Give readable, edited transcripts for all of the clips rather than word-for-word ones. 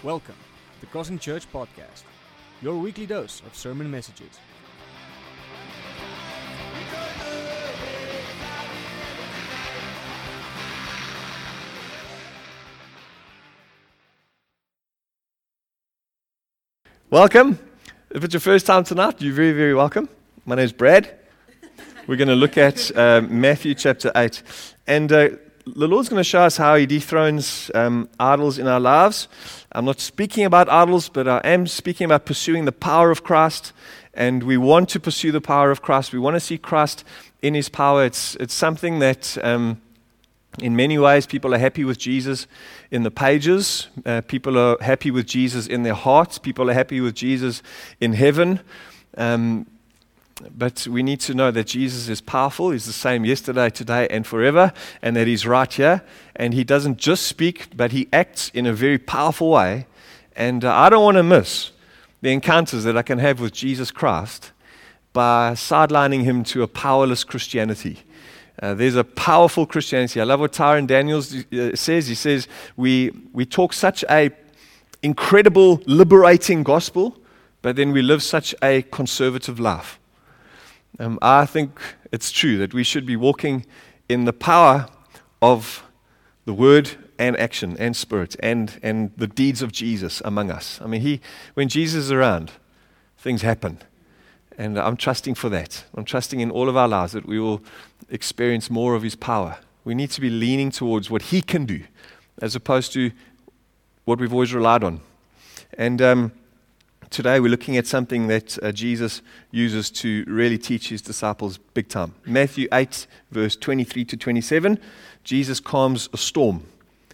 Welcome to the Crossing Church Podcast, your weekly dose of sermon messages. Welcome. If it's your first time tonight, you're very, very welcome. My name is Brad. We're going to look at Matthew chapter 8. And the Lord's going to show us how He dethrones idols in our lives. I'm not speaking about idols, but I am speaking about pursuing the power of Christ. And we want to pursue the power of Christ. We want to see Christ in His power. It's something that in many ways people are happy with Jesus in the pages. People are happy with Jesus in their hearts. People are happy with Jesus in heaven. But we need to know that Jesus is powerful. He's the same yesterday, today, and forever, and that He's right here. And He doesn't just speak, but He acts in a very powerful way. And I don't want to miss the encounters that I can have with Jesus Christ by sidelining Him to a powerless Christianity. There's a powerful Christianity. I love what Tyron Daniels says. He says, we talk such a incredible, liberating gospel, but then we live such a conservative life. I think it's true that we should be walking in the power of the word and action and spirit and the deeds of Jesus among us. I mean, when Jesus is around, things happen. And I'm trusting for that. I'm trusting in all of our lives that we will experience more of His power. We need to be leaning towards what He can do as opposed to what we've always relied on. And today we're looking at something that Jesus uses to really teach His disciples big time. Matthew 8, verse 23 to 27, Jesus calms a storm.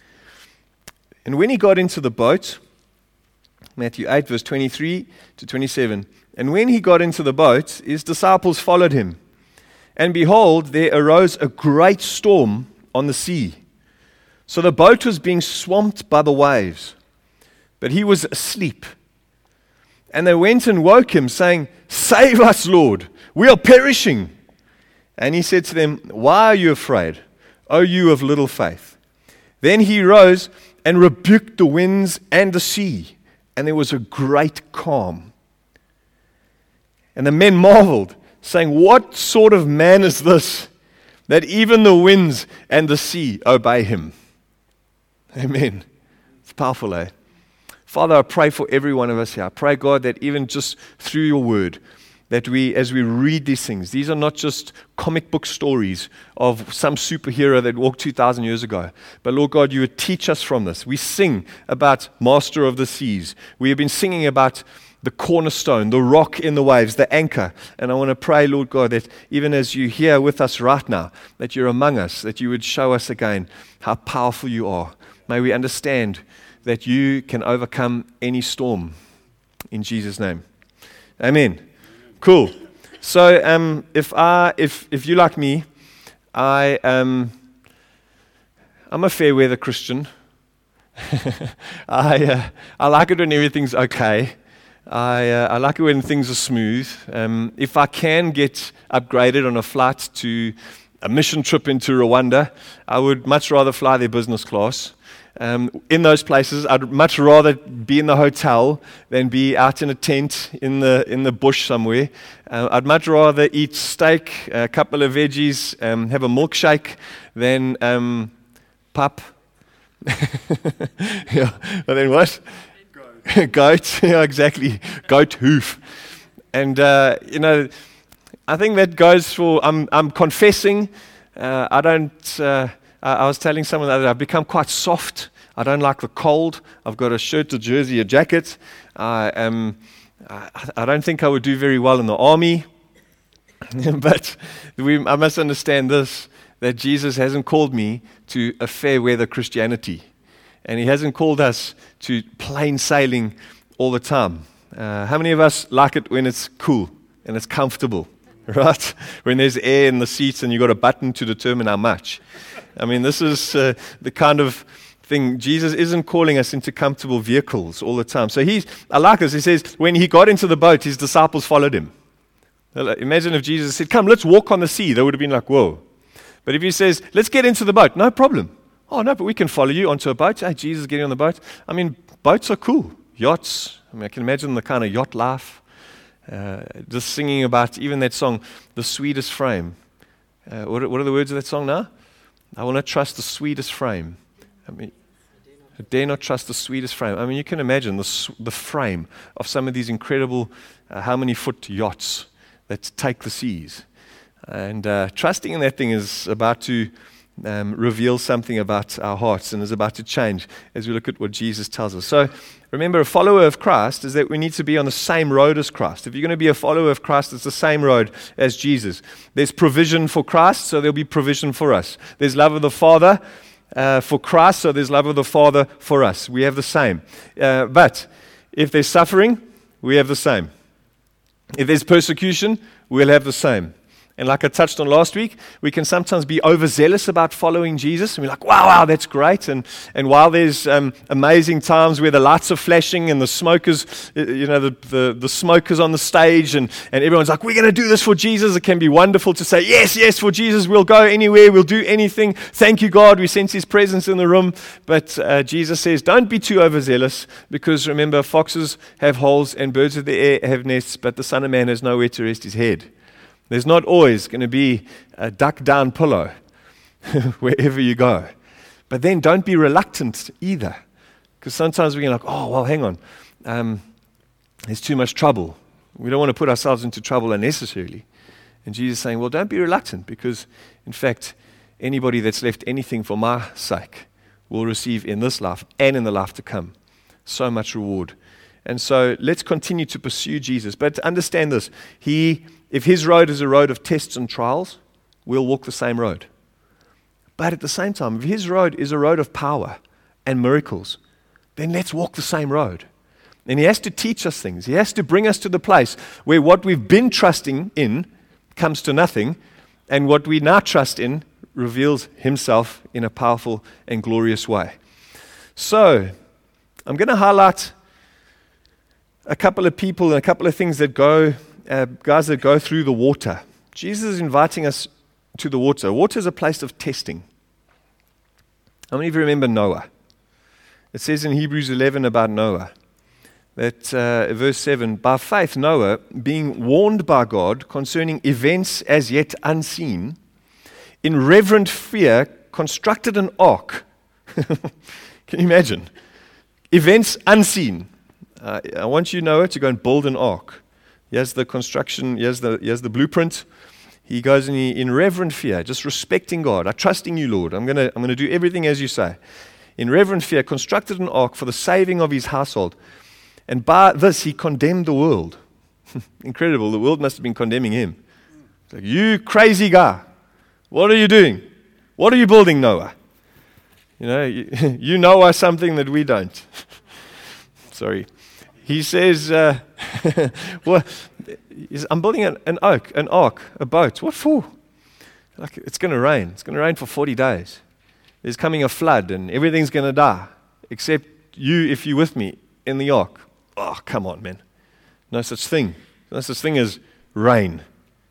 And when He got into the boat, Matthew 8, verse 23 to 27, and when He got into the boat, His disciples followed Him. And behold, there arose a great storm on the sea, so the boat was being swamped by the waves. But He was asleep. And they went and woke Him, saying, "Save us, Lord, we are perishing." And He said to them, "Why are you afraid, O you of little faith?" Then He rose and rebuked the winds and the sea, and there was a great calm. And the men marveled, saying, "What sort of man is this, that even the winds and the sea obey Him?" Amen. It's powerful, eh? Father, I pray for every one of us here. I pray, God, that even just through your word, that we, as we read these things, these are not just comic book stories of some superhero that walked 2,000 years ago. But Lord God, you would teach us from this. We sing about Master of the Seas. We have been singing about the cornerstone, the rock in the waves, the anchor. And I want to pray, Lord God, that even as you're here with us right now, that you're among us, that you would show us again how powerful you are. May we understand that you can overcome any storm in Jesus' name. Amen. Cool. So if you like me, I'm a fair weather Christian. I like it when everything's okay. I like it when things are smooth. If I can get upgraded on a flight to a mission trip into Rwanda, I would much rather fly their business class. In those places, I'd much rather be in the hotel than be out in a tent in the bush somewhere. I'd much rather eat steak, a couple of veggies, have a milkshake than pap. Yeah, and then what? Goat. Yeah, exactly. Goat hoof. And I think that goes for. I'm confessing. I don't. I was telling someone that I've become quite soft. I don't like the cold. I've got a shirt, a jersey, a jacket. I don't think I would do very well in the army. But I must understand this, that Jesus hasn't called me to a fair weather Christianity. And He hasn't called us to plain sailing all the time. How many of us like it when it's cool and it's comfortable, right? When there's air in the seats and you've got a button to determine how much. I mean, this is the kind of thing. Jesus isn't calling us into comfortable vehicles all the time. So I like this. He says, when He got into the boat, His disciples followed Him. Imagine if Jesus said, "Come, let's walk on the sea." They would have been like, whoa. But if He says, "Let's get into the boat," no problem. "Oh, no, but we can follow you onto a boat." Hey, Jesus getting on the boat. I mean, boats are cool. Yachts, I mean, I can imagine the kind of yacht life. Just singing about even that song, The Sweetest Frame. What are the words of that song now? I will not trust the sweetest frame. I mean, I dare not trust the sweetest frame. I mean, you can imagine the frame of some of these incredible, how many foot yachts that take the seas. And trusting in that thing is about to reveal something about our hearts and is about to change as we look at what Jesus tells us. So remember, a follower of Christ is that we need to be on the same road as Christ. If you're going to be a follower of Christ, it's the same road as Jesus. There's provision for Christ, so there'll be provision for us. There's love of the Father for Christ, so there's love of the Father for us. We have the same. But if there's suffering, we have the same. If there's persecution, we'll have the same. And like I touched on last week, we can sometimes be overzealous about following Jesus. And we're like, wow, that's great. And while there's amazing times where the lights are flashing and the smoke is, the smoke is on the stage and everyone's like, we're going to do this for Jesus. It can be wonderful to say, yes, for Jesus. We'll go anywhere. We'll do anything. Thank you, God. We sense His presence in the room. But Jesus says, don't be too overzealous, because remember, foxes have holes and birds of the air have nests, but the Son of Man has nowhere to rest His head. There's not always going to be a duck-down pillow wherever you go. But then don't be reluctant either. Because sometimes we're like, oh, well, hang on. There's too much trouble. We don't want to put ourselves into trouble unnecessarily. And Jesus is saying, well, don't be reluctant, because, in fact, anybody that's left anything for my sake will receive in this life and in the life to come so much reward. And so let's continue to pursue Jesus. But understand this. If His road is a road of tests and trials, we'll walk the same road. But at the same time, if His road is a road of power and miracles, then let's walk the same road. And He has to teach us things. He has to bring us to the place where what we've been trusting in comes to nothing, and what we now trust in reveals Himself in a powerful and glorious way. So, I'm going to highlight a couple of people and a couple of things that guys that go through the water. Jesus is inviting us to the water. Water is a place of testing. How many of you remember Noah? It says in Hebrews 11 about Noah, that verse 7, by faith Noah, being warned by God concerning events as yet unseen, in reverent fear constructed an ark. Can you imagine? Events unseen. I want you, Noah, to go and build an ark. He has the construction, he has the blueprint. He goes in reverent fear, just respecting God. I trust in you, Lord. I'm gonna do everything as you say. In reverent fear, constructed an ark for the saving of his household. And by this, he condemned the world. Incredible. The world must have been condemning him. It's like, you crazy guy. What are you doing? What are you building, Noah? You know something that we don't. Sorry. He says, well, I'm building an ark, a boat. What for? Like, it's going to rain. It's going to rain for 40 days. There's coming a flood and everything's going to die, except you, if you're with me in the ark. Oh, come on, man. No such thing. No such thing as rain.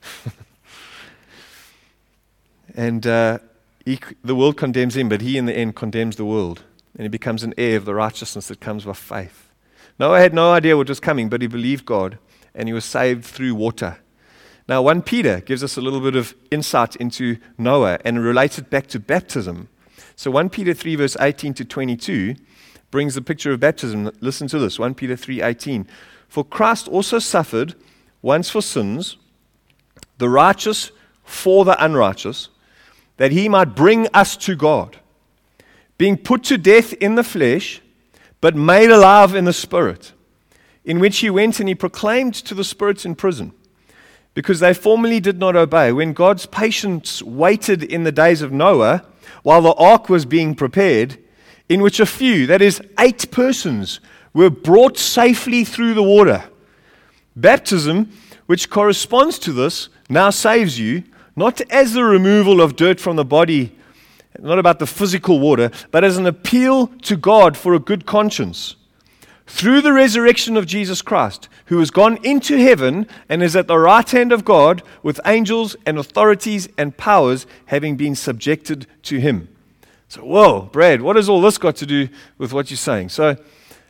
And the world condemns him, but he in the end condemns the world. And he becomes an heir of the righteousness that comes by faith. Noah had no idea what was coming, but he believed God, and he was saved through water. Now, 1 Peter gives us a little bit of insight into Noah and relates it back to baptism. So 1 Peter 3, verse 18 to 22 brings the picture of baptism. Listen to this, 1 Peter 3:18. For Christ also suffered once for sins, the righteous for the unrighteous, that he might bring us to God, being put to death in the flesh, but made alive in the Spirit, in which he went and he proclaimed to the spirits in prison, because they formerly did not obey, when God's patience waited in the days of Noah, while the ark was being prepared, in which a few, that is 8 persons, were brought safely through the water. Baptism, which corresponds to this, now saves you, not as the removal of dirt from the body, not about the physical water, but as an appeal to God for a good conscience. Through the resurrection of Jesus Christ, who has gone into heaven and is at the right hand of God, with angels and authorities and powers having been subjected to him. So, whoa, Brad, what has all this got to do with what you're saying? So,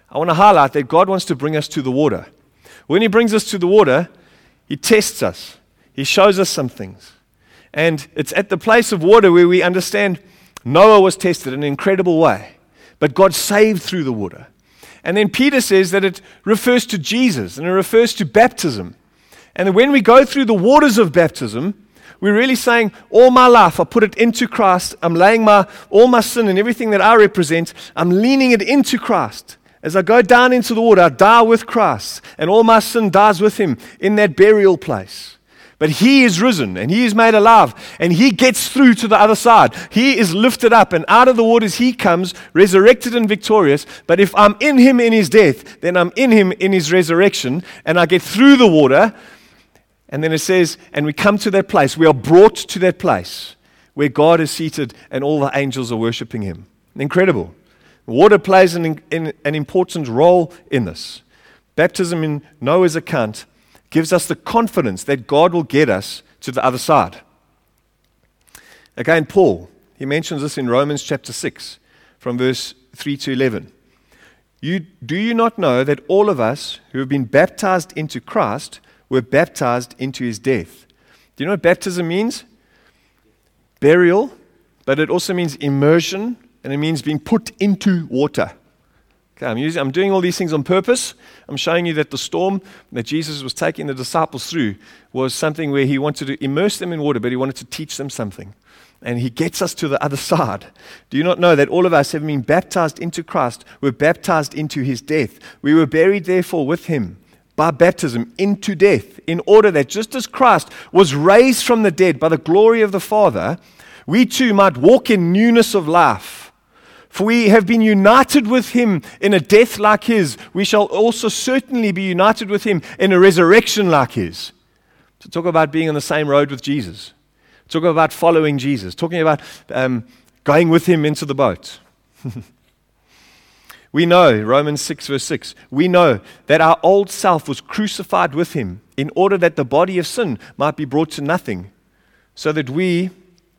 I want to highlight that God wants to bring us to the water. When He brings us to the water, He tests us. He shows us some things. And it's at the place of water where we understand Noah was tested in an incredible way, but God saved through the water. And then Peter says that it refers to Jesus and it refers to baptism. And when we go through the waters of baptism, we're really saying, all my life, I put it into Christ. I'm laying all my sin and everything that I represent, I'm leaning it into Christ. As I go down into the water, I die with Christ, and all my sin dies with Him in that burial place. But He is risen, and He is made alive, and He gets through to the other side. He is lifted up, and out of the waters He comes, resurrected and victorious. But if I'm in Him in His death, then I'm in Him in His resurrection, and I get through the water. And then it says, and we come to that place. We are brought to that place where God is seated and all the angels are worshiping Him. Incredible. Water plays an important role in this. Baptism in Noah's account gives us the confidence that God will get us to the other side. Again, Paul, he mentions this in Romans chapter 6, from verse 3 to 11. Do you not know that all of us who have been baptized into Christ were baptized into His death? Do you know what baptism means? Burial, but it also means immersion, and it means being put into water. Okay, I'm doing all these things on purpose. I'm showing you that the storm that Jesus was taking the disciples through was something where He wanted to immerse them in water, but He wanted to teach them something. And He gets us to the other side. Do you not know that all of us have been baptized into Christ, were baptized into His death? We were buried therefore with Him by baptism into death, in order that just as Christ was raised from the dead by the glory of the Father, we too might walk in newness of life. For we have been united with Him in a death like His. We shall also certainly be united with Him in a resurrection like His. So talk about being on the same road with Jesus. Talk about following Jesus. Talking about going with Him into the boat. We know, Romans 6 verse 6, we know that our old self was crucified with Him in order that the body of sin might be brought to nothing, so that we...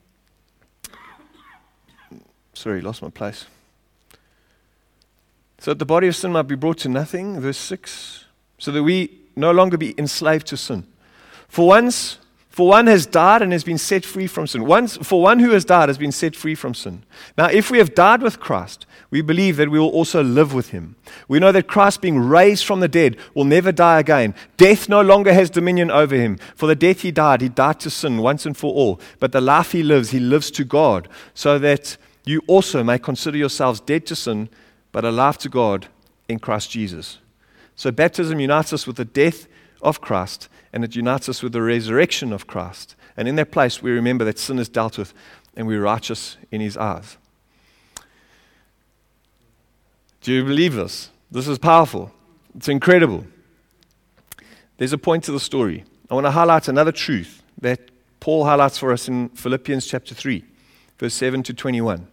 lost my place. So that the body of sin might be brought to nothing, verse 6, so that we no longer be enslaved to sin. For one has died and has been set free from sin. For one who has died has been set free from sin. Now, if we have died with Christ, we believe that we will also live with Him. We know that Christ, being raised from the dead, will never die again. Death no longer has dominion over Him. For the death He died to sin once and for all. But the life He lives to God, so that you also may consider yourselves dead to sin, but alive to God in Christ Jesus. So baptism unites us with the death of Christ, and it unites us with the resurrection of Christ. And in that place, we remember that sin is dealt with, and we're righteous in His eyes. Do you believe this? This is powerful. It's incredible. There's a point to the story. I want to highlight another truth that Paul highlights for us in Philippians chapter 3, verse 7 to 21.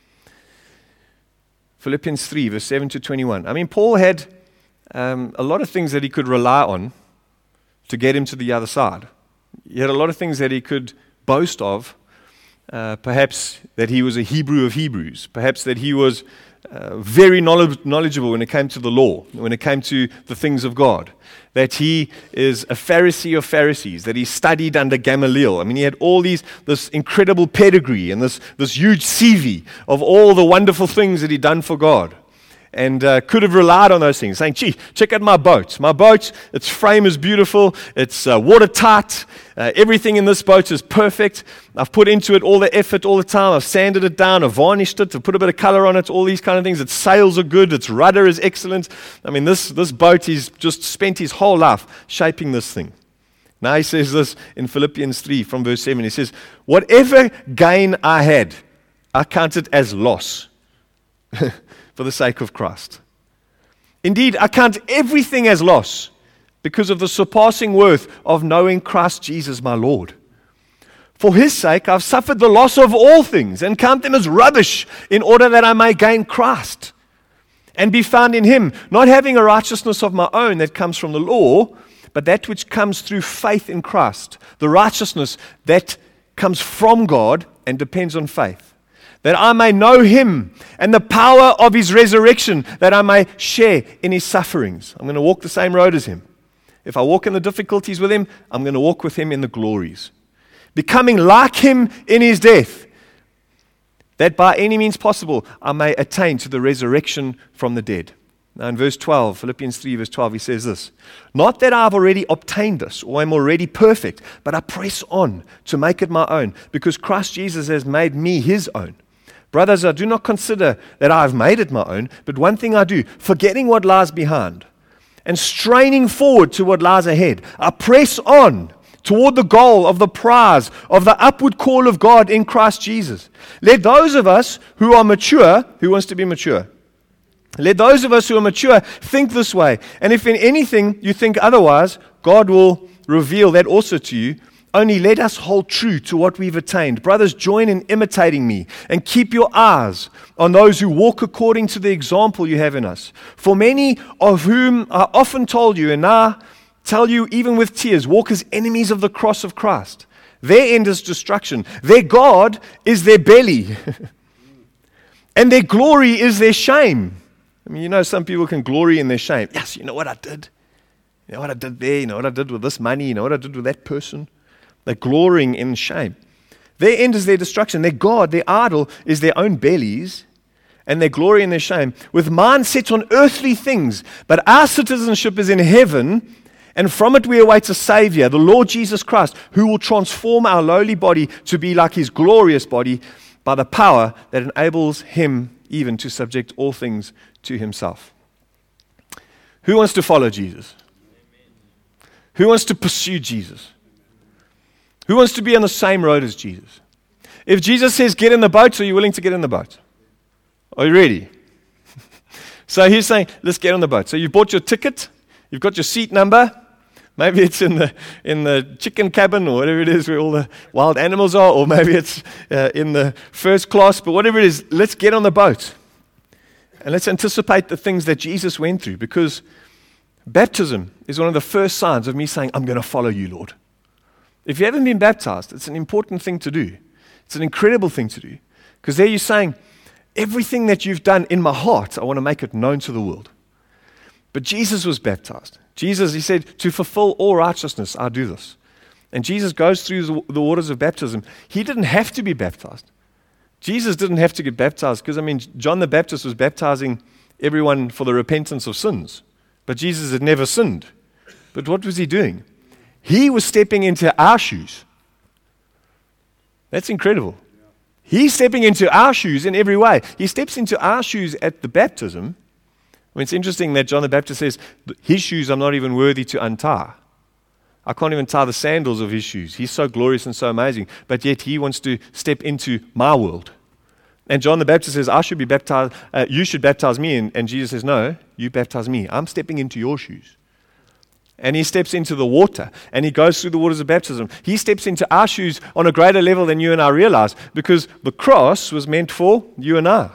Philippians 3, verse 7 to 21. I mean, Paul had a lot of things that he could rely on to get him to the other side. He had a lot of things that he could boast of. Perhaps that he was a Hebrew of Hebrews. Perhaps that he was very knowledgeable when it came to the law, when it came to the things of God. That he is a Pharisee of Pharisees, that he studied under Gamaliel. I mean, he had all this incredible pedigree and this huge CV of all the wonderful things that he'd done for God. And could have relied on those things, saying, gee, check out my boat. My boat, its frame is beautiful. It's watertight. Everything in this boat is perfect. I've put into it all the effort all the time. I've sanded it down. I've varnished it. I've put a bit of color on it, all these kind of things. Its sails are good. Its rudder is excellent. I mean, this boat, he's just spent his whole life shaping this thing. Now he says this in Philippians 3 from verse 7. He says, whatever gain I had, I counted as loss. For the sake of Christ. Indeed, I count everything as loss because of the surpassing worth of knowing Christ Jesus my Lord. For His sake, I've suffered the loss of all things and count them as rubbish in order that I may gain Christ and be found in Him, not having a righteousness of my own that comes from the law, but that which comes through faith in Christ, the righteousness that comes from God and depends on faith. That I may know Him and the power of his resurrection, that I may share in his sufferings. I'm going to walk the same road as him. If I walk in the difficulties with him, I'm going to walk with him in the glories. Becoming like him in his death, that by any means possible I may attain to the resurrection from the dead. Now in verse 12, Philippians 3 verse 12, he says this, not that I have already obtained this, or am already perfect, but I press on to make it my own, because Christ Jesus has made me his own. Brothers, I do not consider that I have made it my own, but one thing I do, forgetting what lies behind, and straining forward to what lies ahead, I press on toward the goal of the prize of the upward call of God in Christ Jesus. Let those of us who are mature, who wants to be mature? Let those of us who are mature think this way. And if in anything you think otherwise, God will reveal that also to you. Only let us hold true to what we've attained. Brothers, join in imitating me and keep your eyes on those who walk according to the example you have in us. For many of whom I often told you, and now tell you even with tears, walk as enemies of the cross of Christ. Their end is destruction. Their God is their belly. And their glory is their shame. I mean, you know, some people can glory in their shame. Yes, you know what I did? You know what I did there? You know what I did with this money? You know what I did with that person? They're glorying in shame. Their end is their destruction. Their God, their idol, is their own bellies, and their glory in their shame, with minds set on earthly things. But our citizenship is in heaven, and from it we await a Savior, the Lord Jesus Christ, who will transform our lowly body to be like his glorious body by the power that enables him even to subject all things to himself. Who wants to follow Jesus? Who wants to pursue Jesus? Who wants to be on the same road as Jesus? If Jesus says get in the boat, are you willing to get in the boat? Are you ready? So he's saying, let's get on the boat. So you've bought your ticket, you've got your seat number. Maybe it's in the chicken cabin or whatever it is where all the wild animals are, or maybe it's in the first class, but whatever it is, let's get on the boat. And let's anticipate the things that Jesus went through, because baptism is one of the first signs of me saying, I'm going to follow you, Lord. If you haven't been baptized, it's an important thing to do. It's an incredible thing to do, because there you're saying, everything that you've done in my heart, I want to make it known to the world. But Jesus was baptized. Jesus, he said, to fulfill all righteousness, I do this. And Jesus goes through the waters of baptism. He didn't have to be baptized. Jesus didn't have to get baptized, because, John the Baptist was baptizing everyone for the repentance of sins. But Jesus had never sinned. But what was he doing? He was stepping into our shoes. That's incredible. He's stepping into our shoes in every way. He steps into our shoes at the baptism. It's interesting that John the Baptist says, his shoes I'm not even worthy to untie. I can't even tie the sandals of his shoes. He's so glorious and so amazing, but yet he wants to step into my world. And John the Baptist says, I should be baptized, you should baptize me. And Jesus says, no, you baptize me. I'm stepping into your shoes. And he steps into the water, and he goes through the waters of baptism. He steps into our shoes on a greater level than you and I realize, because the cross was meant for you and I.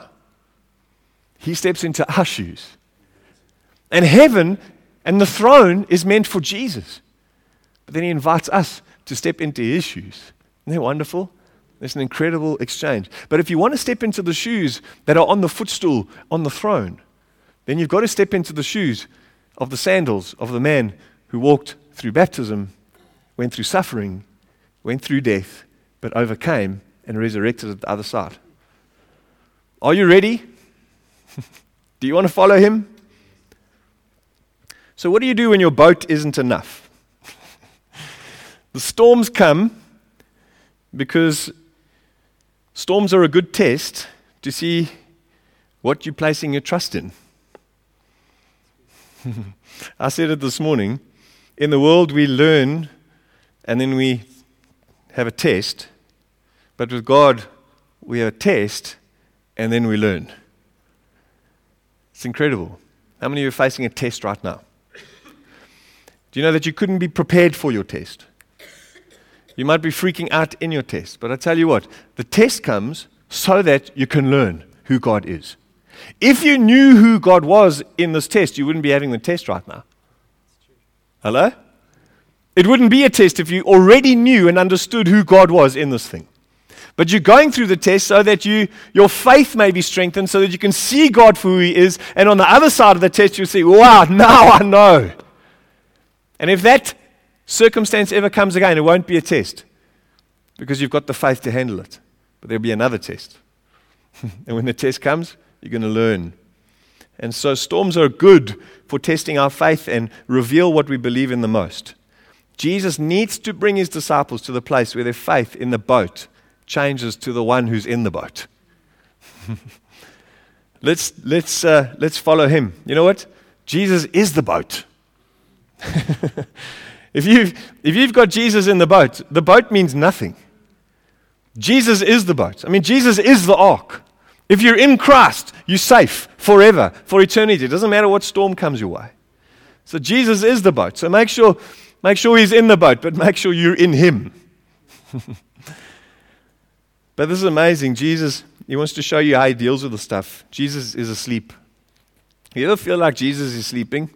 He steps into our shoes. And heaven and the throne is meant for Jesus. But then he invites us to step into his shoes. Isn't that wonderful? It's an incredible exchange. But if you want to step into the shoes that are on the footstool on the throne, then you've got to step into the shoes of the sandals of the man who walked through baptism, went through suffering, went through death, but overcame and resurrected at the other side. Are you ready? Do you want to follow him? So what do you do when your boat isn't enough? The storms come because storms are a good test to see what you're placing your trust in. I said it this morning. In the world we learn and then we have a test. But with God we have a test and then we learn. It's incredible. How many of you are facing a test right now? Do you know that you couldn't be prepared for your test? You might be freaking out in your test. But I tell you what, the test comes so that you can learn who God is. If you knew who God was in this test, you wouldn't be having the test right now. Hello? It wouldn't be a test if you already knew and understood who God was in this thing. But you're going through the test so that your faith may be strengthened, so that you can see God for who He is. And on the other side of the test, you'll say, wow, now I know. And if that circumstance ever comes again, it won't be a test, because you've got the faith to handle it. But there'll be another test. And when the test comes, you're going to learn. And so storms are good for testing our faith and reveal what we believe in the most. Jesus needs to bring His disciples to the place where their faith in the boat changes to the one who's in the boat. Let's follow Him. You know what? Jesus is the boat. If you've got Jesus in the boat means nothing. Jesus is the boat. I mean, Jesus is the ark. If you're in Christ, you're safe forever, for eternity. It doesn't matter what storm comes your way. So Jesus is the boat. So make sure He's in the boat, but make sure you're in Him. But this is amazing. Jesus, He wants to show you how He deals with the stuff. Jesus is asleep. You ever feel like Jesus is sleeping?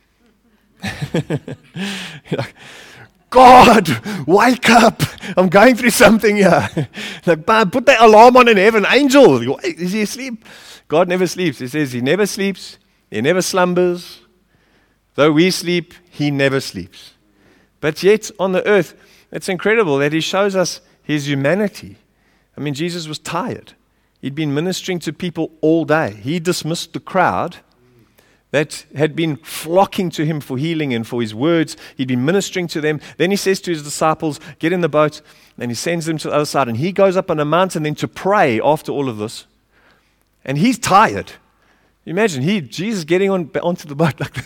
You're like, God, wake up. I'm going through something here. Like, put that alarm on in heaven. Angel, is He asleep? God never sleeps. He says He never sleeps. He never slumbers. Though we sleep, He never sleeps. But yet on the earth, it's incredible that He shows us His humanity. I mean, Jesus was tired. He'd been ministering to people all day. He dismissed the crowd that had been flocking to Him for healing and for His words. He'd been ministering to them. Then He says to His disciples, get in the boat, and He sends them to the other side. And He goes up on a mountain then to pray after all of this. And He's tired. Imagine Jesus getting onto the boat like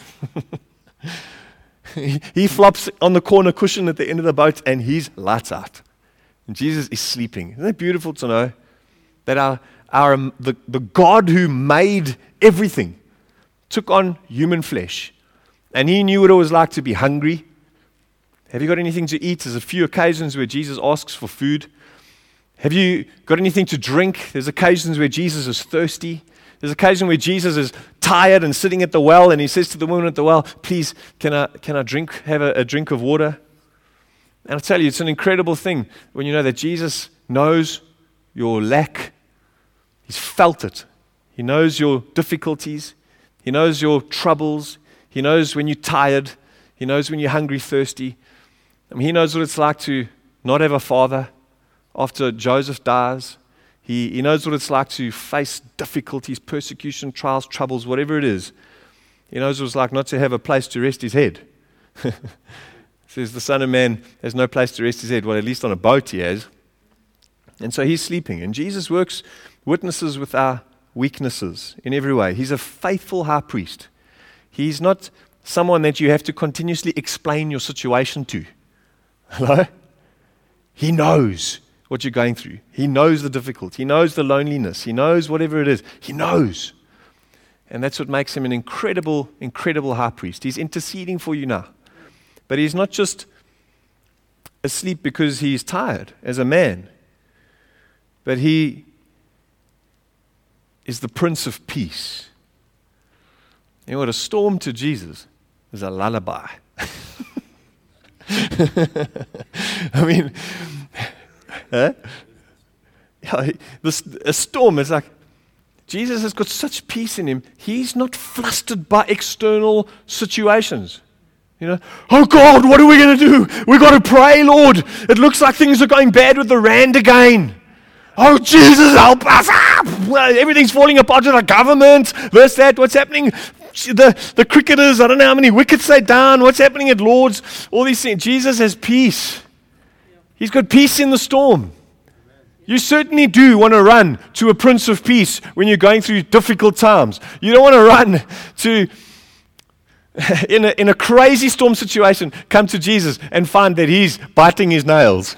that. He flops on the corner cushion at the end of the boat, and He's lights out. And Jesus is sleeping. Isn't it beautiful to know that the God who made everything took on human flesh, and He knew what it was like to be hungry. Have you got anything to eat? There's a few occasions where Jesus asks for food. Have you got anything to drink? There's occasions where Jesus is thirsty. There's occasion where Jesus is tired and sitting at the well, and He says to the woman at the well, please, can I have a drink of water? And I'll tell you, it's an incredible thing when you know that Jesus knows your lack. He's felt it. He knows your difficulties. He knows your troubles. He knows when you're tired. He knows when you're hungry, thirsty. I mean, He knows what it's like to not have a father after Joseph dies. He knows what it's like to face difficulties, persecution, trials, troubles, whatever it is. He knows what it's like not to have a place to rest His head. Says the Son of Man has no place to rest His head. Well, at least on a boat He has. And so He's sleeping. And Jesus witnesses with our weaknesses in every way. He's a faithful high priest. He's not someone that you have to continuously explain your situation to. Hello? He knows what you're going through. He knows the difficulty. He knows the loneliness. He knows whatever it is. He knows. And that's what makes Him an incredible, incredible high priest. He's interceding for you now. But He's not just asleep because He's tired as a man, but He is the Prince of Peace. You know what? A storm to Jesus is a lullaby. I mean, a storm is like, Jesus has got such peace in Him. He's not flustered by external situations. You know, oh God, what are we going to do? We've got to pray, Lord. It looks like things are going bad with the rand again. Oh, Jesus, help us. Everything's falling apart to the government. This, that, what's happening? The cricketers, I don't know how many wickets they down. What's happening at Lord's? All these things. Jesus has peace. He's got peace in the storm. You certainly do want to run to a Prince of Peace when you're going through difficult times. You don't want to run to, in a crazy storm situation, come to Jesus and find that He's biting His nails.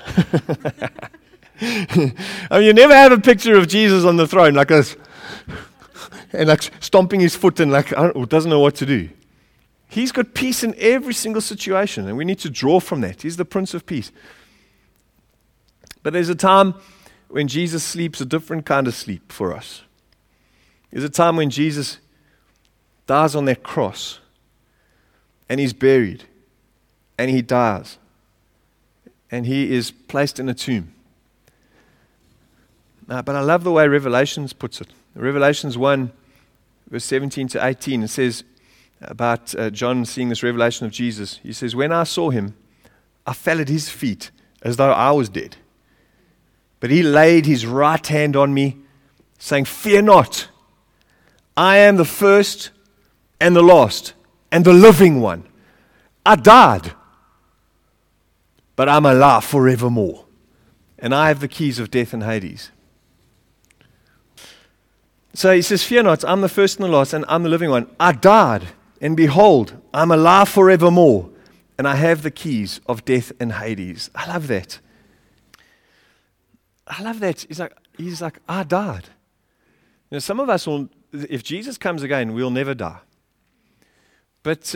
I mean, you never have a picture of Jesus on the throne like this, and like stomping His foot and like doesn't know what to do. He's got peace in every single situation, and we need to draw from that. He's the Prince of Peace. But there's a time when Jesus sleeps a different kind of sleep for us. There's a time when Jesus dies on that cross, and He's buried, and He dies, and He is placed in a tomb. But I love the way Revelations puts it. Revelations 1, verse 17 to 18, it says about John seeing this revelation of Jesus. He says, when I saw him, I fell at his feet as though I was dead. But he laid his right hand on me, saying, fear not, I am the first and the last and the living one. I died, but I'm alive forevermore. And I have the keys of death and Hades. So he says, fear not, I'm the first and the last, and I'm the living one. I died, and behold, I'm alive forevermore, and I have the keys of death and Hades. I love that. I love that. He's like, I died. You know, some of us will, if Jesus comes again, we'll never die. But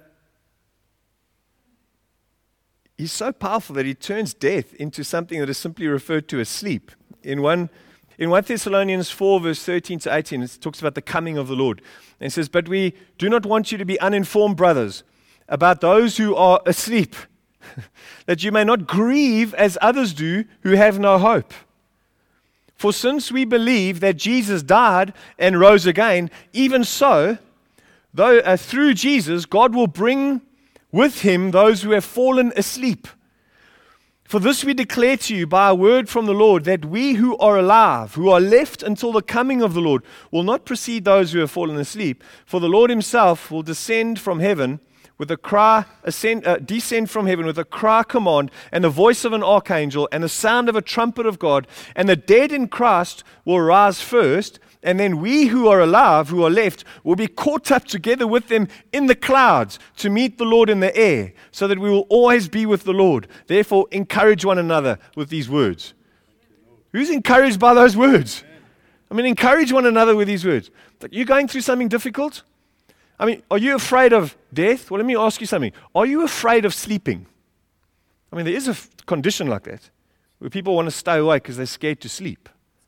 he's so powerful that he turns death into something that is simply referred to as sleep. In 1 Thessalonians 4, verse 13 to 18, it talks about the coming of the Lord. And it says, but we do not want you to be uninformed, brothers, about those who are asleep, that you may not grieve as others do who have no hope. For since we believe that Jesus died and rose again, even so, though through Jesus, God will bring with him those who have fallen asleep. For this we declare to you by a word from the Lord, that we who are alive, who are left until the coming of the Lord, will not precede those who have fallen asleep. For the Lord himself will descend from heaven with a cry, descend from heaven with a cry command, and the voice of an archangel, and the sound of a trumpet of God, and the dead in Christ will rise first, and then we who are alive, who are left, will be caught up together with them in the clouds to meet the Lord in the air, so that we will always be with the Lord. Therefore, encourage one another with these words. Who's encouraged by those words? I mean, encourage one another with these words. Like, you're going through something difficult? I mean, are you afraid of death? Well, let me ask you something. Are you afraid of sleeping? I mean, there is a condition like that, where people want to stay awake because they're scared to sleep.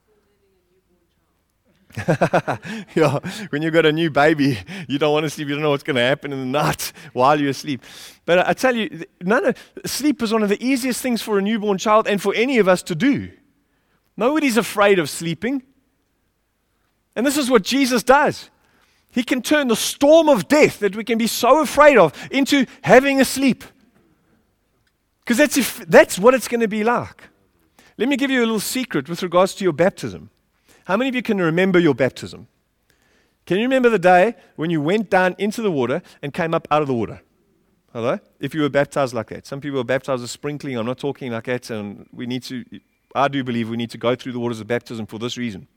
Yeah, when you've got a new baby, you don't want to sleep. You don't know what's going to happen in the night while you're asleep. But I tell you, sleep is one of the easiest things for a newborn child and for any of us to do. Nobody's afraid of sleeping. And this is what Jesus does. He can turn the storm of death that we can be so afraid of into having a sleep. Because that's what it's going to be like. Let me give you a little secret with regards to your baptism. How many of you can remember your baptism? Can you remember the day when you went down into the water and came up out of the water? Hello? If you were baptized like that. Some people are baptized with sprinkling. I'm not talking like that. And I do believe we need to go through the waters of baptism for this reason.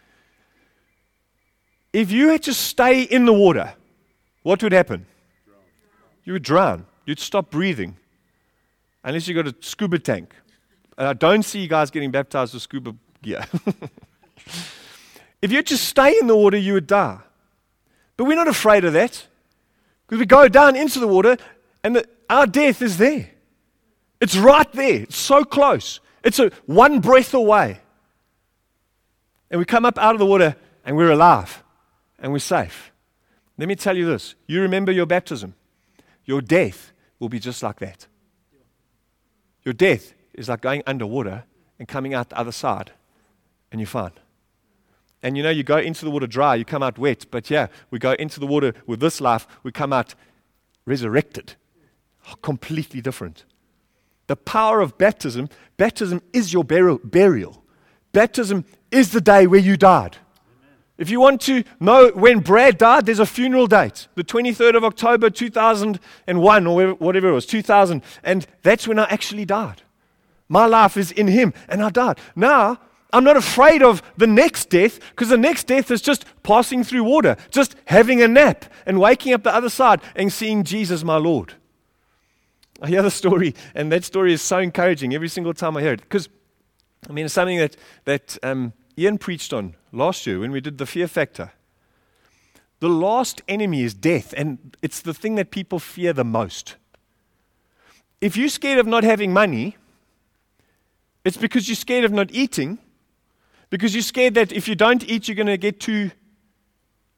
If you had to stay in the water, what would happen? You would drown. You'd stop breathing. Unless you got a scuba tank. And I don't see you guys getting baptized with scuba gear. If you had to stay in the water, you would die. But we're not afraid of that. Because we go down into the water and our death is there. It's right there. It's so close. It's one breath away. And we come up out of the water and we're alive. And we're safe. Let me tell you this. You remember your baptism. Your death will be just like that. Your death is like going underwater and coming out the other side. And you're fine. And you go into the water dry, you come out wet. But yeah, we go into the water with this life, we come out resurrected. Completely different. The power of baptism is your burial. Baptism is the day where you died. If you want to know when Brad died, there's a funeral date, the 23rd of October, 2001, or whatever it was, 2000. And that's when I actually died. My life is in him, and I died. Now, I'm not afraid of the next death, because the next death is just passing through water, just having a nap, and waking up the other side and seeing Jesus, my Lord. I hear the story, and that story is so encouraging every single time I hear it. Because, it's something that Ian preached on last year when we did the fear factor. The last enemy is death, and it's the thing that people fear the most. If you're scared of not having money, it's because you're scared of not eating, because you're scared that if you don't eat, you're going to get to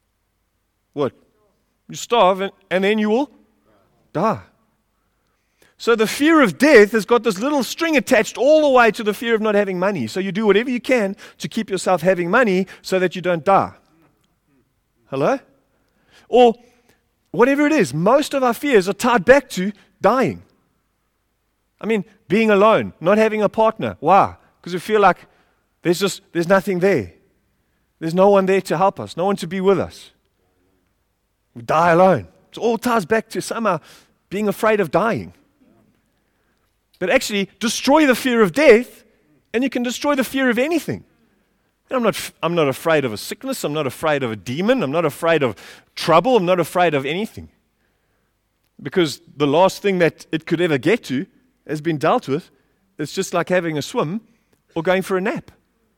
what? You starve, and then you will die. So the fear of death has got this little string attached all the way to the fear of not having money. So you do whatever you can to keep yourself having money so that you don't die. Hello? Or whatever it is, most of our fears are tied back to dying. I mean, being alone, not having a partner. Why? Because we feel like there's nothing there. There's no one there to help us, no one to be with us. We die alone. It all ties back to somehow being afraid of dying. But actually, destroy the fear of death, and you can destroy the fear of anything. I'm not afraid of a sickness. I'm not afraid of a demon. I'm not afraid of trouble. I'm not afraid of anything. Because the last thing that it could ever get to has been dealt with. It's just like having a swim or going for a nap.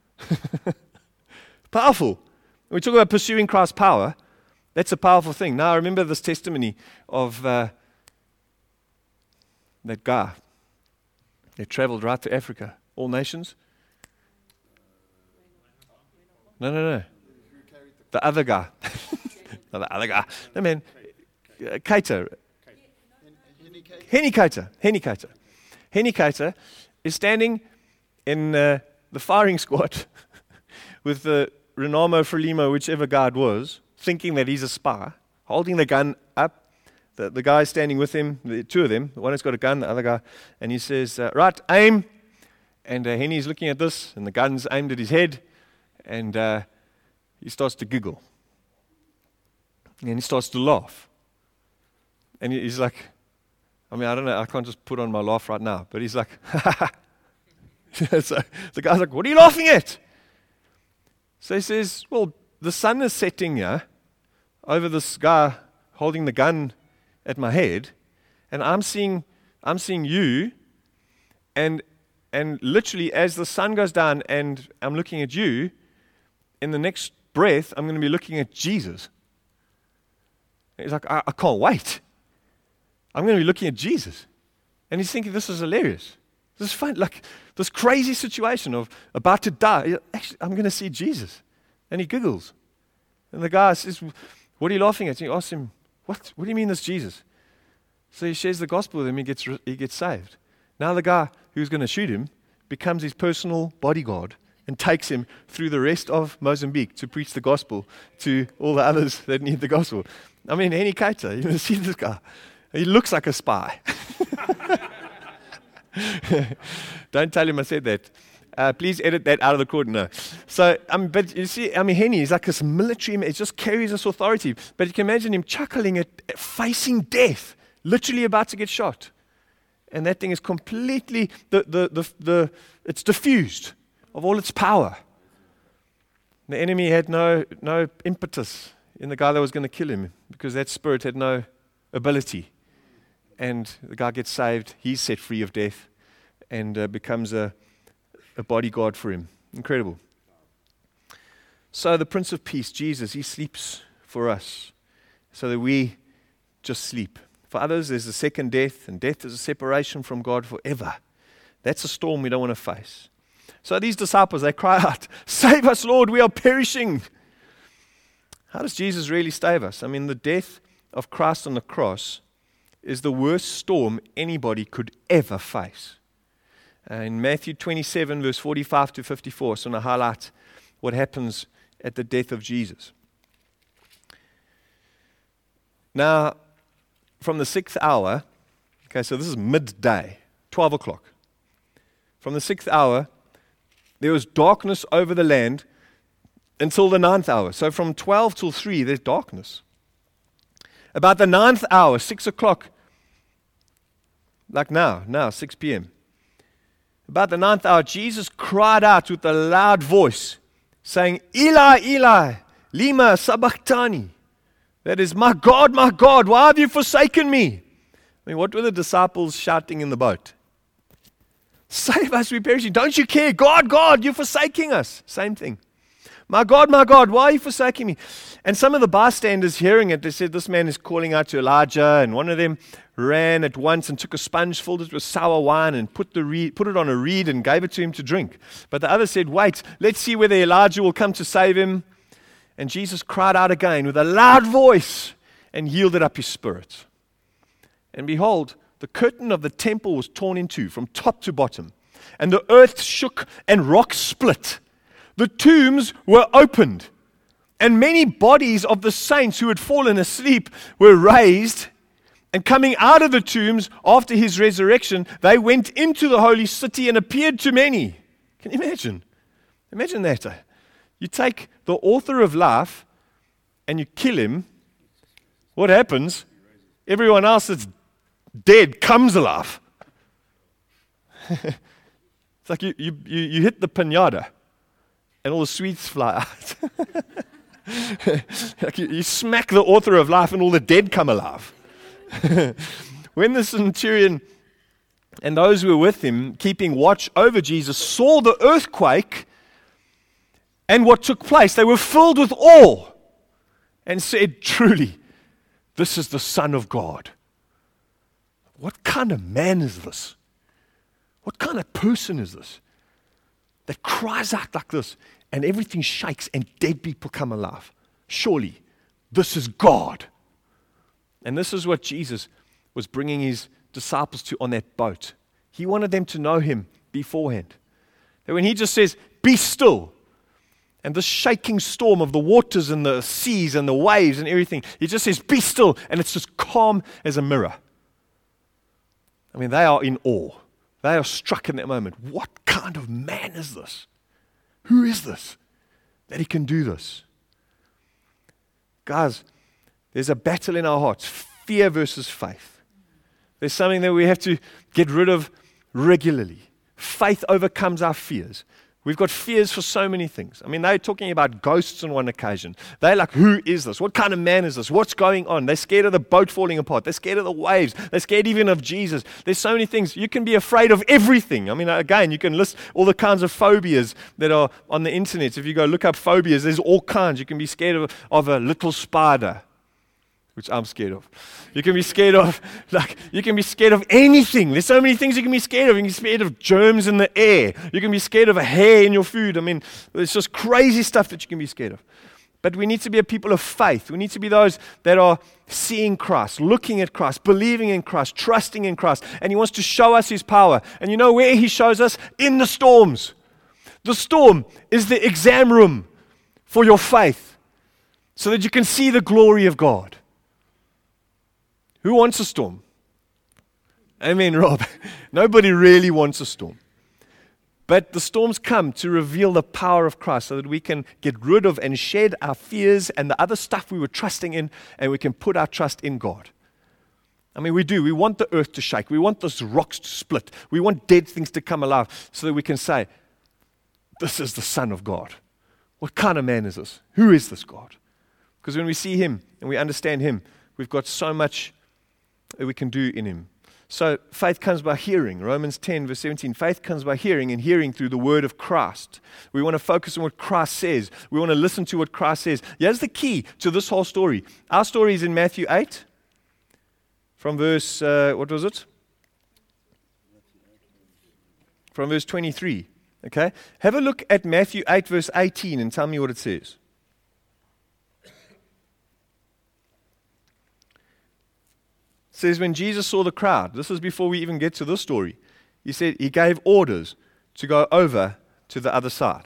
Powerful. When we talk about pursuing Christ's power, that's a powerful thing. Now, I remember this testimony of that guy. They traveled right to Africa, all nations. No. The other guy. Not the other guy. No, man. Keita. Henny Keita. Henny Keita is standing in the firing squad with the Renamo Frelimo, whichever guy it was, thinking that he's a spy, holding the gun up. The guy standing with him, the two of them, the one who's got a gun, the other guy, and he says, right, aim. And Henny's looking at this, and the gun's aimed at his head, and he starts to giggle. And he starts to laugh. And he's like, I don't know, I can't just put on my laugh right now, but he's like, So the guy's like, what are you laughing at? So he says, well, the sun is setting here over this guy holding the gun at my head, and I'm seeing you, and literally as the sun goes down and I'm looking at you, in the next breath I'm going to be looking at Jesus. And he's like, I can't wait. I'm going to be looking at Jesus. And he's thinking, this is hilarious. This is fun. Like this crazy situation of about to die. Actually, I'm going to see Jesus. And he giggles. And the guy says, what are you laughing at? And he asks him, what do you mean this Jesus? So he shares the gospel with him. He gets saved. Now the guy who's going to shoot him becomes his personal bodyguard and takes him through the rest of Mozambique to preach the gospel to all the others that need the gospel. I mean, Henny Keita, you see this guy. He looks like a spy. Don't tell him I said that. Please edit that out of the recording. No. So, but you see, Henny is like this military man. It just carries this authority. But you can imagine him chuckling at facing death, literally about to get shot. And that thing is completely, it's diffused of all its power. The enemy had no impetus in the guy that was going to kill him because that spirit had no ability. And the guy gets saved. He's set free of death and becomes a bodyguard for him. Incredible. So the Prince of Peace, Jesus, he sleeps for us so that we just sleep. For others, there's a second death, and death is a separation from God forever. That's a storm we don't want to face. So these disciples, they cry out, save us, Lord, we are perishing. How does Jesus really save us? The death of Christ on the cross is the worst storm anybody could ever face. In Matthew 27, verse 45 to 54, so I'm going to highlight what happens at the death of Jesus. Now, from the 6th hour, okay, so this is midday, 12 o'clock. From the 6th hour, there was darkness over the land until the 9th hour. So from 12 till 3, there's darkness. About the 9th hour, 6 o'clock, like now, 6 p.m. About the 9th hour, Jesus cried out with a loud voice, saying, Eli, Eli, lima sabachthani. That is, my God, why have you forsaken me? What were the disciples shouting in the boat? Save us, we're perishing. Don't you care? God, you're forsaking us. Same thing. My God, why are you forsaking me? And some of the bystanders hearing it, they said, this man is calling out to Elijah. And one of them ran at once and took a sponge, filled it with sour wine, and put it on a reed and gave it to him to drink. But the other said, wait, let's see whether Elijah will come to save him. And Jesus cried out again with a loud voice and yielded up his spirit. And behold, the curtain of the temple was torn in two from top to bottom, and the earth shook and rocks split. The tombs were opened, and many bodies of the saints who had fallen asleep were raised. And coming out of the tombs after his resurrection, they went into the holy city and appeared to many. Can you imagine? Imagine that. You take the author of life and you kill him. What happens? Everyone else that's dead comes alive. It's like you hit the piñata and all the sweets fly out. Like you smack the author of life and all the dead come alive. When the centurion and those who were with him, keeping watch over Jesus, saw the earthquake and what took place, they were filled with awe and said, "Truly, this is the Son of God." What kind of man is this? What kind of person is this that cries out like this and everything shakes and dead people come alive? Surely, this is God. And this is what Jesus was bringing his disciples to on that boat. He wanted them to know him beforehand. That when he just says, "Be still," and the shaking storm of the waters and the seas and the waves and everything, he just says, "Be still," and it's just calm as a mirror. I mean, they are in awe. They are struck in that moment. What kind of man is this? Who is this that he can do this? Guys, there's a battle in our hearts, fear versus faith. There's something that we have to get rid of regularly. Faith overcomes our fears. We've got fears for so many things. I mean, they're talking about ghosts on one occasion. They're like, who is this? What kind of man is this? What's going on? They're scared of the boat falling apart. They're scared of the waves. They're scared even of Jesus. There's so many things. You can be afraid of everything. I mean, again, you can list all the kinds of phobias that are on the internet. If you go look up phobias, there's all kinds. You can be scared of a little spider, which I'm scared of. You can be scared of, anything. There's so many things you can be scared of. You can be scared of germs in the air. You can be scared of a hair in your food. I mean, it's just crazy stuff that you can be scared of. But we need to be a people of faith. We need to be those that are seeing Christ, looking at Christ, believing in Christ, trusting in Christ. And he wants to show us his power. And you know where he shows us? In the storms. The storm is the exam room for your faith so that you can see the glory of God. Who wants a storm? Amen, Rob. Nobody really wants a storm. But the storms come to reveal the power of Christ so that we can get rid of and shed our fears and the other stuff we were trusting in, and we can put our trust in God. I mean, we do. We want the earth to shake. We want those rocks to split. We want dead things to come alive so that we can say, this is the Son of God. What kind of man is this? Who is this God? Because when we see him and we understand him, we've got so much that we can do in him. So faith comes by hearing. Romans 10 verse 17, faith comes by hearing, and hearing through the word of Christ. We want to focus on what Christ says. We want to listen to what Christ says. Here's the key to this whole story. Our story is in Matthew 8 from verse, what was it? From verse 23. Okay? Have a look at Matthew 8 verse 18 and tell me what it says. It says when Jesus saw the crowd, this is before we even get to this story, he said he gave orders to go over to the other side.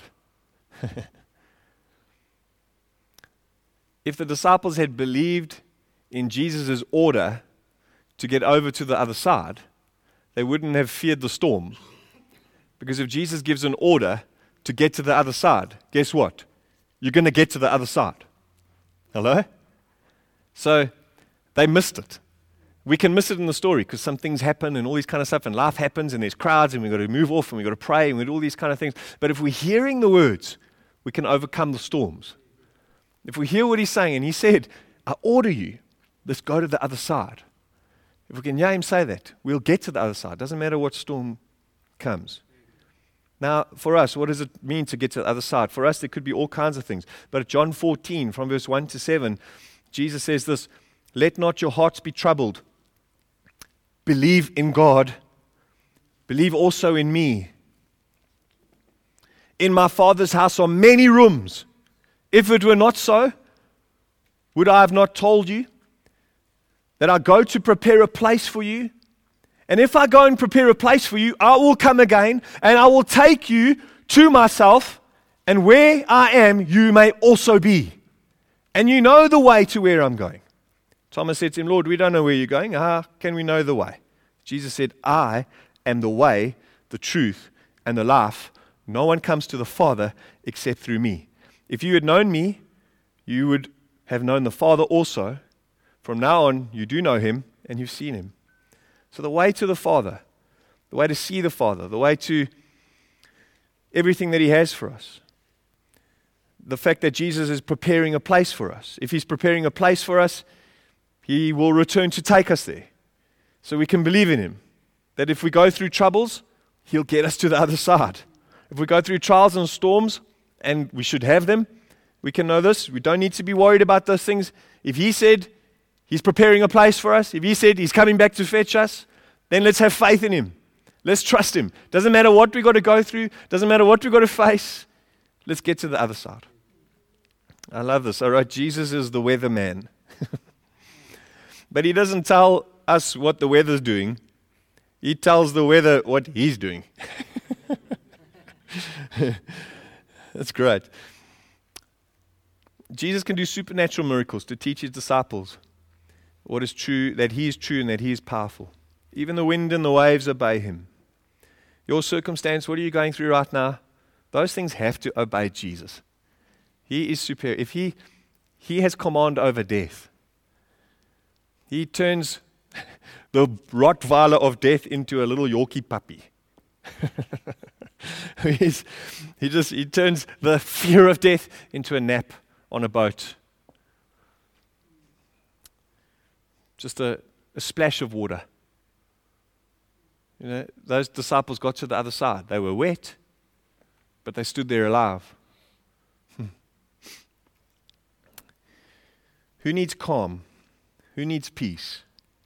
If the disciples had believed in Jesus' order to get over to the other side, they wouldn't have feared the storm. Because if Jesus gives an order to get to the other side, guess what? You're going to get to the other side. Hello? So they missed it. We can miss it in the story because some things happen and all these kind of stuff, and life happens and there's crowds and we've got to move off and we've got to pray and we do all these kind of things. But if we're hearing the words, we can overcome the storms. If we hear what he's saying, and he said, I order you, let's go to the other side. If we can hear him say that, we'll get to the other side. Doesn't matter what storm comes. Now, for us, what does it mean to get to the other side? For us, there could be all kinds of things. But at John 14, from verse 1 to 7, Jesus says this, let not your hearts be troubled. Believe in God. Believe also in me. In my Father's house are many rooms. If it were not so, would I have not told you that I go to prepare a place for you? And if I go and prepare a place for you, I will come again, and I will take you to myself, and where I am, you may also be. And you know the way to where I'm going. Thomas said to him, Lord, we don't know where you're going. How can we know the way? Jesus said, I am the way, the truth, and the life. No one comes to the Father except through me. If you had known me, you would have known the Father also. From now on, you do know him, and you've seen him. So the way to the Father, the way to see the Father, the way to everything that he has for us. The fact that Jesus is preparing a place for us. If he's preparing a place for us, he will return to take us there. So we can believe in him. That if we go through troubles, he'll get us to the other side. If we go through trials and storms, and we should have them, we can know this. We don't need to be worried about those things. If he said he's preparing a place for us, if he said he's coming back to fetch us, then let's have faith in him. Let's trust him. Doesn't matter what we've got to go through. Doesn't matter what we've got to face. Let's get to the other side. I love this. All right, Jesus is the weatherman. But he doesn't tell us what the weather's doing. He tells the weather what he's doing. That's great. Jesus can do supernatural miracles to teach his disciples what is true, that he is true and that he is powerful. Even the wind and the waves obey him. Your circumstance, what are you going through right now? Those things have to obey Jesus. He is superior. If he has command over death, he turns the Rottweiler of death into a little Yorkie puppy. he turns the fear of death into a nap on a boat. Just a splash of water. You know, those disciples got to the other side. They were wet, but they stood there alive. Who needs calm? Who needs peace?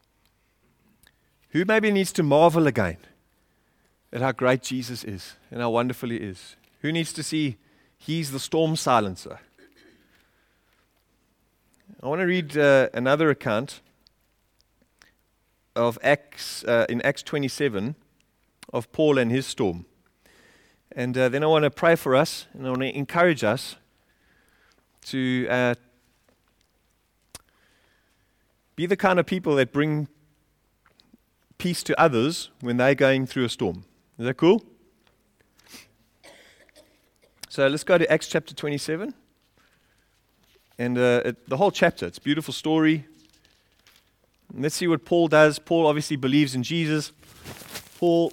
Who maybe needs to marvel again at how great Jesus is and how wonderful he is? Who needs to see he's the storm silencer? I want to read another account of Acts, in Acts 27, of Paul and his storm. And then I want to pray for us, and I want to encourage us to be the kind of people that bring peace to others when they're going through a storm. Is that cool? So let's go to Acts chapter 27. And the whole chapter, it's a beautiful story. And let's see what Paul does. Paul obviously believes in Jesus. Paul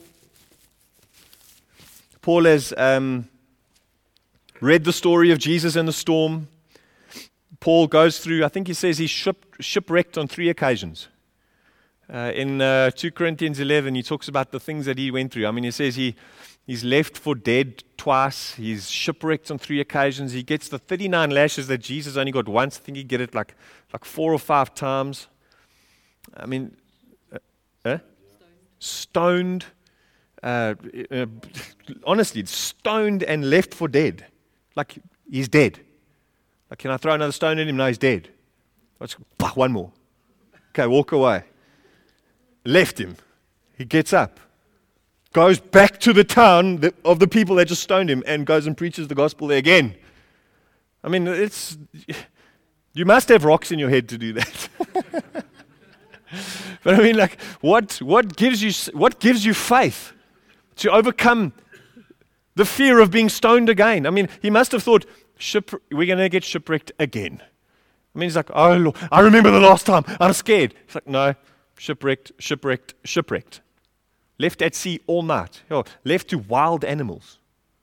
has read the story of Jesus in the storm. Paul goes through, I think he says he's shipwrecked on 3 occasions. In 2 Corinthians 11, he talks about the things that he went through. I mean, he says he's left for dead twice. He's shipwrecked on 3 occasions. He gets the 39 lashes that Jesus only got once. I think he get it like 4 or 5 times. I mean, stoned. Honestly, stoned and left for dead. Like, he's dead. Like, can I throw another stone at him? No, he's dead. Let's one more. Okay, walk away. Left him. He gets up. Goes back to the town of the people that just stoned him and goes and preaches the gospel there again. I mean, you must have rocks in your head to do that. But I mean, like, what gives you faith to overcome the fear of being stoned again? I mean, he must have thought, we're going to get shipwrecked again. I mean, he's like, oh, Lord, I remember the last time. I'm scared. It's like, no, shipwrecked. Left at sea all night. Left to wild animals.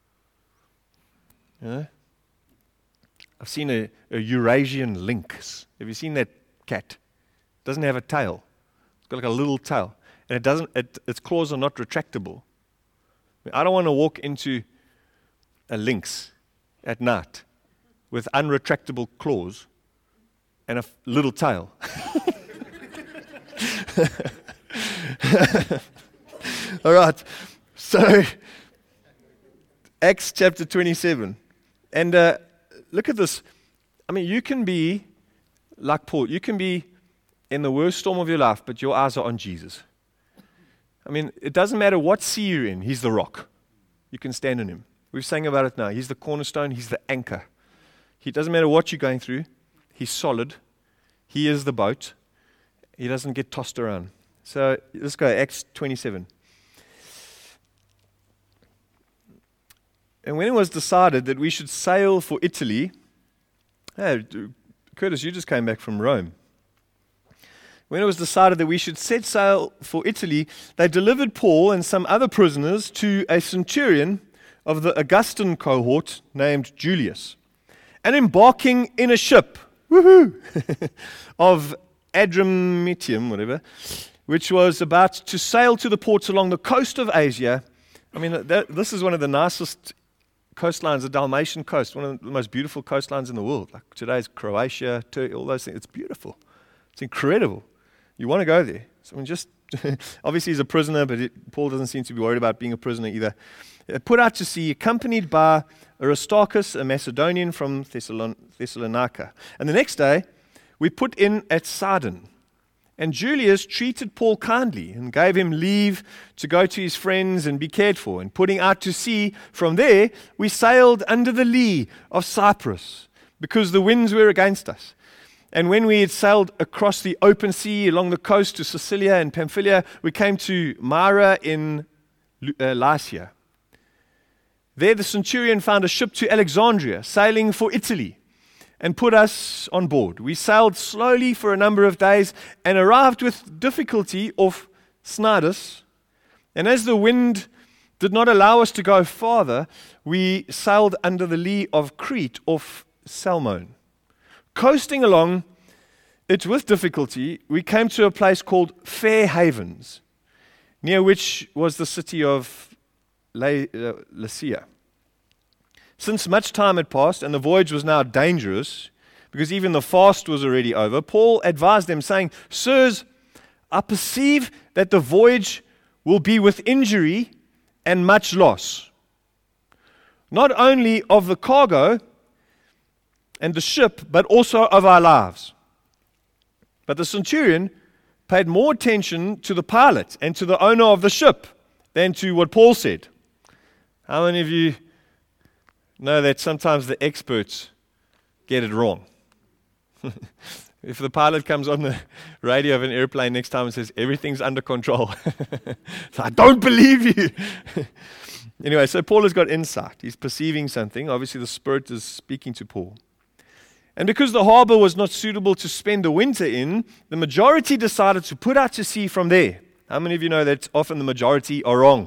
I've seen a Eurasian lynx. Have you seen that cat? It doesn't have a tail. It's got like a little tail. And its claws are not retractable. I don't want to walk into a lynx at night with unretractable claws and a little tail. All right. So, Acts chapter 27. And look at this. I mean, you can be like Paul. You can be in the worst storm of your life, but your eyes are on Jesus. I mean, it doesn't matter what sea you're in, He's the rock. You can stand on Him. We've sang about it now. He's the cornerstone. He's the anchor. It doesn't matter what you're going through. He's solid. He is the boat. He doesn't get tossed around. So let's go, Acts 27. And when it was decided that we should sail for Italy, hey, Curtis, you just came back from Rome. When it was decided that we should set sail for Italy, they delivered Paul and some other prisoners to a centurion of the Augustan cohort named Julius. And embarking in a ship, of Adramyttium, whatever, which was about to sail to the ports along the coast of Asia. I mean, this is one of the nicest coastlines, the Dalmatian coast, one of the most beautiful coastlines in the world. Like today's Croatia, Turkey, all those things. It's beautiful. It's incredible. You want to go there. So I mean, just obviously he's a prisoner, but Paul doesn't seem to be worried about being a prisoner either. Put out to sea, accompanied by Aristarchus, a Macedonian from Thessalonica. And the next day, we put in at Sidon. And Julius treated Paul kindly and gave him leave to go to his friends and be cared for. And putting out to sea from there, we sailed under the lee of Cyprus because the winds were against us. And when we had sailed across the open sea along the coast to Sicilia and Pamphylia, we came to Myra in Lycia. There the centurion found a ship to Alexandria, sailing for Italy, and put us on board. We sailed slowly for a number of days and arrived with difficulty off Cnidus. And as the wind did not allow us to go farther, we sailed under the lee of Crete off Salmone. Coasting along it with difficulty, we came to a place called Fair Havens, near which was the city of Lasea. Since much time had passed and the voyage was now dangerous, because even the fast was already over, Paul advised them, saying, "Sirs, I perceive that the voyage will be with injury and much loss, not only of the cargo and the ship, but also of our lives." But the centurion paid more attention to the pilot and to the owner of the ship than to what Paul said. How many of you know that sometimes the experts get it wrong? If the pilot comes on the radio of an airplane next time and says, "Everything's under control," I don't believe you. Anyway, so Paul has got insight. He's perceiving something. Obviously, the Spirit is speaking to Paul. And because the harbor was not suitable to spend the winter in, the majority decided to put out to sea from there. How many of you know that often the majority are wrong?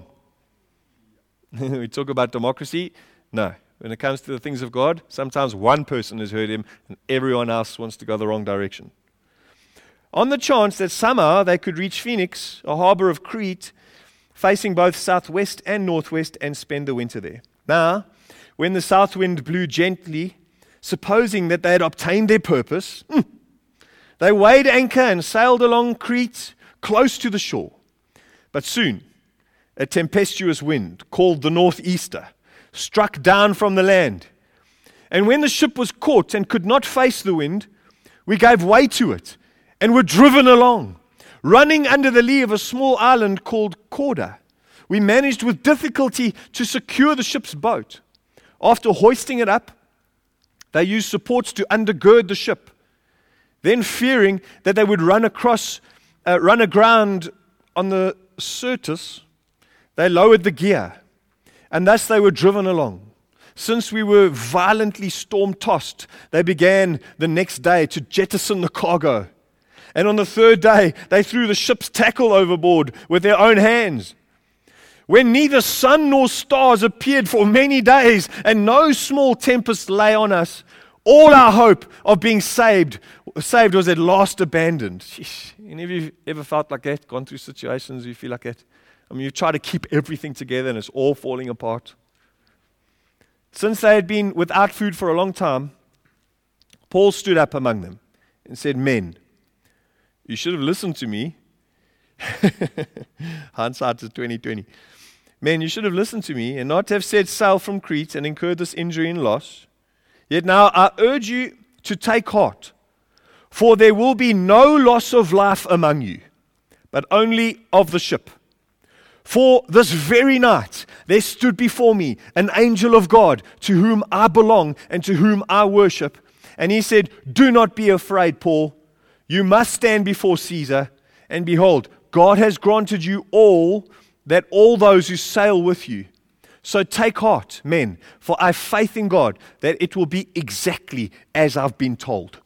We talk about democracy. No. When it comes to the things of God, sometimes one person has heard Him and everyone else wants to go the wrong direction. On the chance that somehow they could reach Phoenix, a harbor of Crete, facing both southwest and northwest, and spend the winter there. Now, when the south wind blew gently, supposing that they had obtained their purpose, they weighed anchor and sailed along Crete close to the shore. But soon, a tempestuous wind, called the northeaster, struck down from the land. And when the ship was caught and could not face the wind, we gave way to it and were driven along, running under the lee of a small island called Cauda. We managed with difficulty to secure the ship's boat. After hoisting it up, they used supports to undergird the ship. Then, fearing that they would run aground on the Syrtis, they lowered the gear, and thus they were driven along. Since we were violently storm-tossed, they began the next day to jettison the cargo. And on the third day, they threw the ship's tackle overboard with their own hands. When neither sun nor stars appeared for many days, and no small tempest lay on us, all our hope of being saved was at last abandoned. Sheesh. Any of you ever felt like that? Gone through situations you feel like that? I mean, you try to keep everything together and it's all falling apart. Since they had been without food for a long time, Paul stood up among them and said, "Men, you should have listened to me." Hindsight is 2020. "Men, you should have listened to me and not have set sail from Crete and incurred this injury and loss. Yet now I urge you to take heart, for there will be no loss of life among you, but only of the ship. For this very night there stood before me an angel of God, to whom I belong and to whom I worship. And he said, do not be afraid, Paul. You must stand before Caesar. And behold, God has granted you all those who sail with you. So take heart, men, for I have faith in God that it will be exactly as I've been told.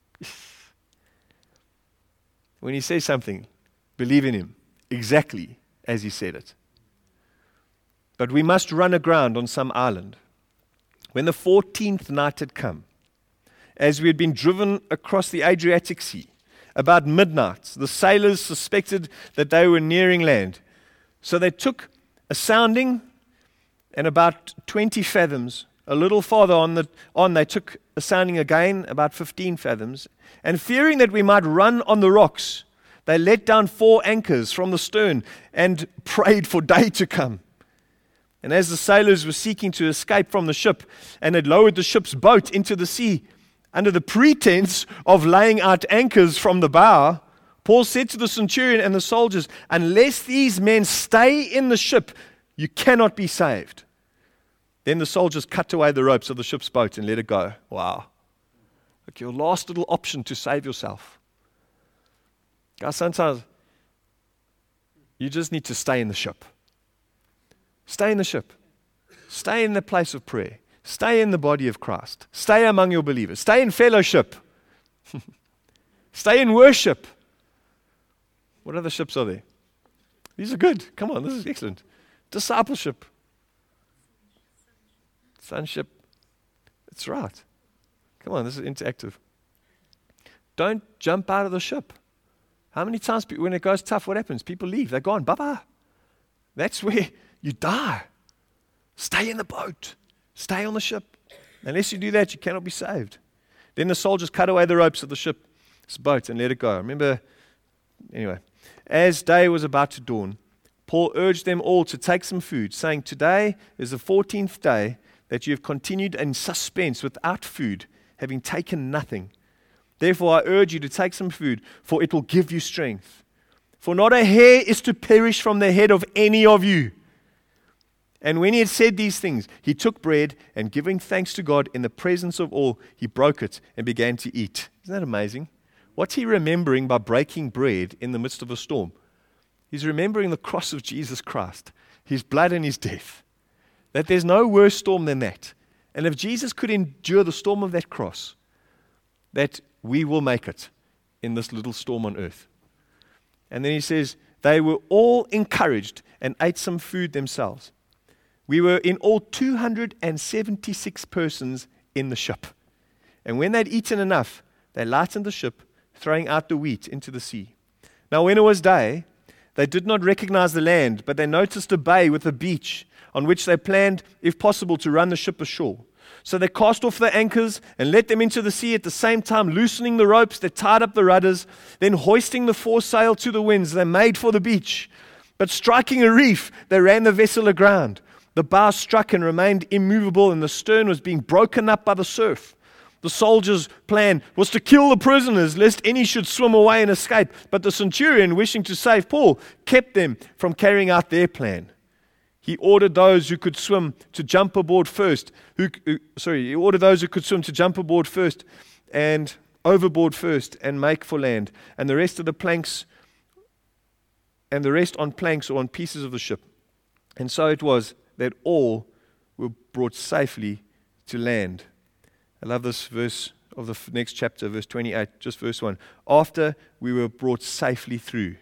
When he says something, believe in him exactly as he said it. But we must run aground on some island. When the 14th night had come, as we had been driven across the Adriatic Sea, about midnight, the sailors suspected that they were nearing land. So they took a sounding, and about 20 fathoms, a little farther on, they took a sounding again, about 15 fathoms. And fearing that we might run on the rocks, they let down 4 anchors from the stern and prayed for day to come. And as the sailors were seeking to escape from the ship and had lowered the ship's boat into the sea, under the pretense of laying out anchors from the bow, Paul said to the centurion and the soldiers, unless these men stay in the ship, you cannot be saved. Then the soldiers cut away the ropes of the ship's boat and let it go. Wow. Like your last little option to save yourself. Guys, sometimes you just need to stay in the ship. Stay in the ship. Stay in the place of prayer. Stay in the body of Christ. Stay among your believers. Stay in fellowship. Stay in worship. What other ships are there? These are good. Come on, this is excellent. Discipleship. Sonship. That's right. Come on, this is interactive. Don't jump out of the ship. How many times when it goes tough, what happens? People leave. They're gone. Bye-bye. That's where you die. Stay in the boat. Stay on the ship. Unless you do that, you cannot be saved. Then the soldiers cut away the ropes of the ship's boat and let it go. Anyway, as day was about to dawn, Paul urged them all to take some food, saying, today is the 14th day that you have continued in suspense without food, having taken nothing. Therefore, I urge you to take some food, for it will give you strength. For not a hair is to perish from the head of any of you. And when he had said these things, he took bread, and giving thanks to God in the presence of all, he broke it and began to eat. Isn't that amazing? What's he remembering by breaking bread in the midst of a storm? He's remembering the cross of Jesus Christ, his blood and his death. That there's no worse storm than that. And if Jesus could endure the storm of that cross, that we will make it in this little storm on earth. And then he says, they were all encouraged and ate some food themselves. We were in all 276 persons in the ship. And when they'd eaten enough, they lightened the ship, throwing out the wheat into the sea. Now when it was day, they did not recognize the land, but they noticed a bay with a beach on which they planned, if possible, to run the ship ashore. So they cast off the anchors and let them into the sea, at the same time loosening the ropes. They tied up the rudders, then hoisting the foresail to the winds, they made for the beach. But striking a reef, they ran the vessel aground. The bow struck and remained immovable, and the stern was being broken up by the surf. The soldiers' plan was to kill the prisoners, lest any should swim away and escape. But the centurion, wishing to save Paul, kept them from carrying out their plan. He ordered those who could swim to jump aboard first. He ordered those who could swim to jump aboard first and overboard first and make for land, and the rest on planks or on pieces of the ship. And so it was that all were brought safely to land. I love this verse of the next chapter, verse 28, just verse 1. After we were brought safely through.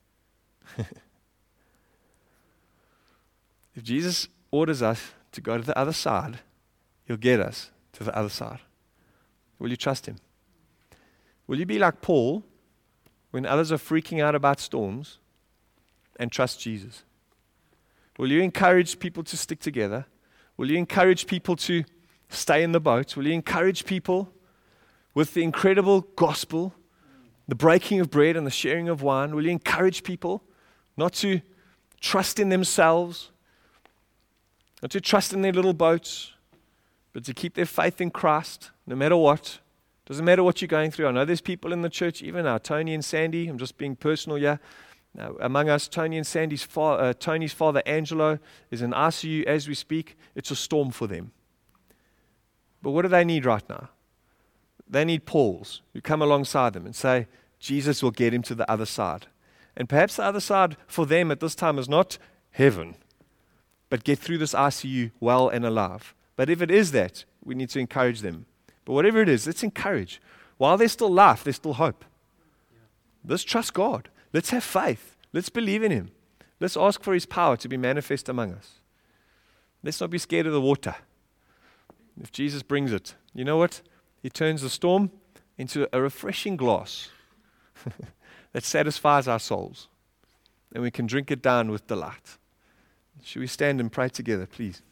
If Jesus orders us to go to the other side, he'll get us to the other side. Will you trust him? Will you be like Paul when others are freaking out about storms and trust Jesus? Will you encourage people to stick together? Will you encourage people to stay in the boat? Will you encourage people with the incredible gospel, the breaking of bread and the sharing of wine? Will you encourage people not to trust in themselves, not to trust in their little boats, but to keep their faith in Christ no matter what? Doesn't matter what you're going through. I know there's people in the church, even now, Tony and Sandy, I'm just being personal here. Now, among us, Tony's father, Angelo, is in ICU as we speak. It's a storm for them. But what do they need right now? They need Pauls who come alongside them and say, Jesus will get him to the other side. And perhaps the other side for them at this time is not heaven, but get through this ICU well and alive. But if it is that, we need to encourage them. But whatever it is, let's encourage. While there's still life, there's still hope. Let's trust God. Let's have faith. Let's believe in him. Let's ask for his power to be manifest among us. Let's not be scared of the water. If Jesus brings it, you know what? He turns the storm into a refreshing glass that satisfies our souls. And we can drink it down with delight. Should we stand and pray together, please?